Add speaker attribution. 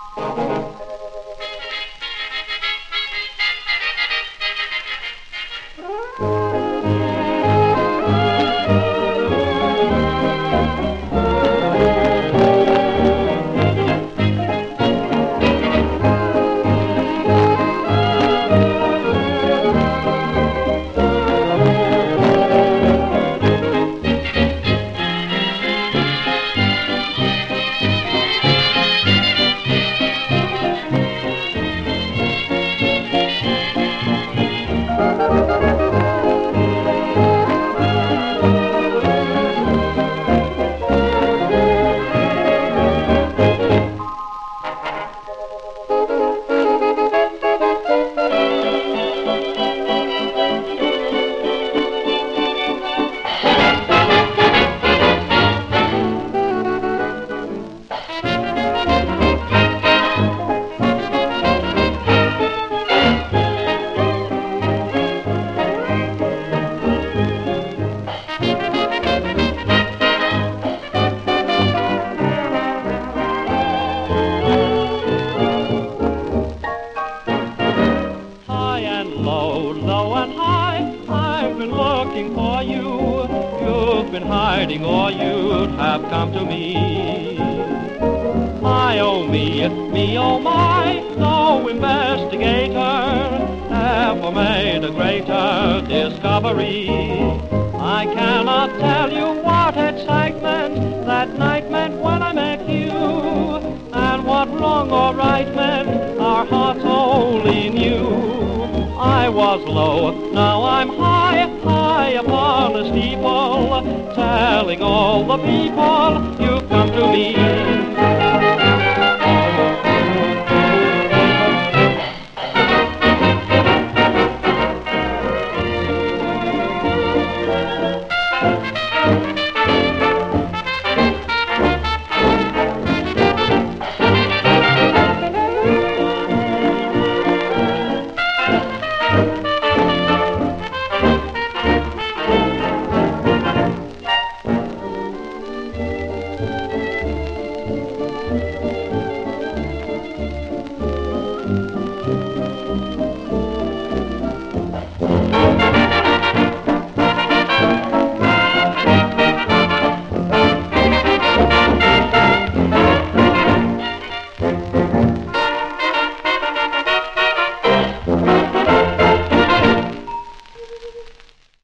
Speaker 1: Low and high, I've been looking for you. You've been hiding or you'd have come to me. Oh me, oh my, no investigator ever made a greater discovery. I cannot tell you what excitement that night meant when I met you, and what wrong or right meant our hearts only knew. I was low, now I'm high, high upon a steeple, telling all the people you've come to me.